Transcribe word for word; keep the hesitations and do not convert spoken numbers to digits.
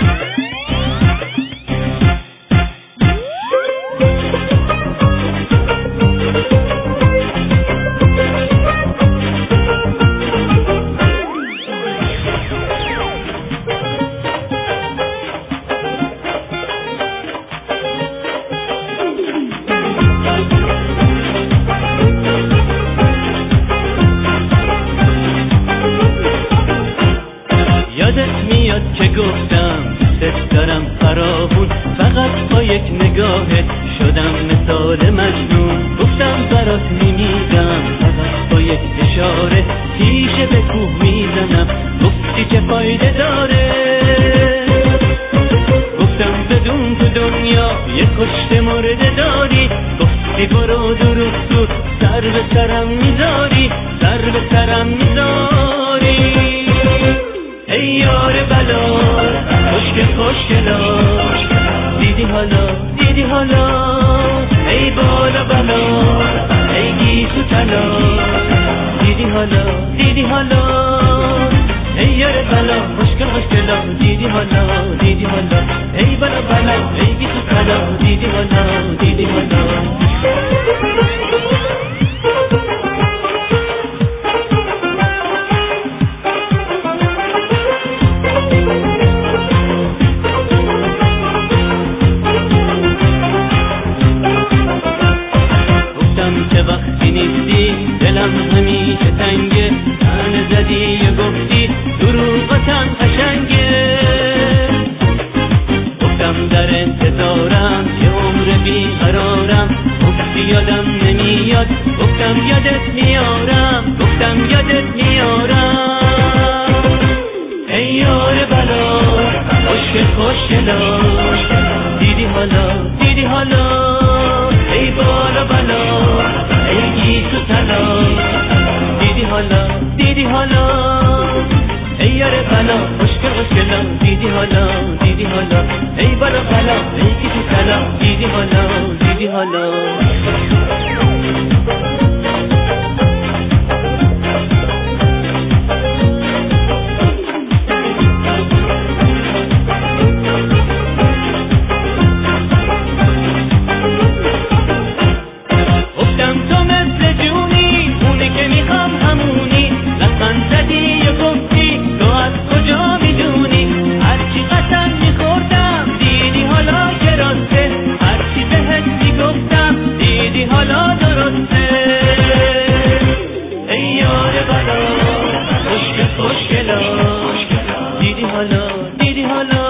که گفتم دوست دارم فراوون، فقط با یک نگاهت شدم مثال مجنون. گفتم برات میمیرم فقط با یک اشاره، تیشه به کوه میزنم گفتی که فایده داره. گفتم بدون تو دنیا یک کشته مرده داری، گفتی برو درست سر به سرم میذاری، سر به سرم میذاری. ای یار بلا خوشگل خوشگلا، دیدی حالا دیدی حالا، ای بالا بالا ای گیسو طلا، دیدی حالا دیدی حالا، ای یار بلا خوشگل خوشگلا، دیدی حالا دیدی حالا، ای بالا بالا ای گیسو طلا، دیدی حالا دیدی حالا. که وقتی نیستی دلم همیشه تنگه، تن زدی و گفتی دروغتم قشنگه. گفتم در انتظارم یه عمر بیقرارم، گفتی یادم نمیاد، گفتم یادت میارم، گفتم یادت میارم. ای یار بلا خوشگل خوشگلا، دیدی حالا دیدی حالا، ای بالا بالا ای گیسو طلا، دیدی حالا دیدی حالا، ای یار بلا خوشگل خوشگلا، دیدی حالا دیدی حالا، ای بالا بالا ای گیسو طلا، دیدی حالا دیدی حالا. دیدی حالا دیدی حالا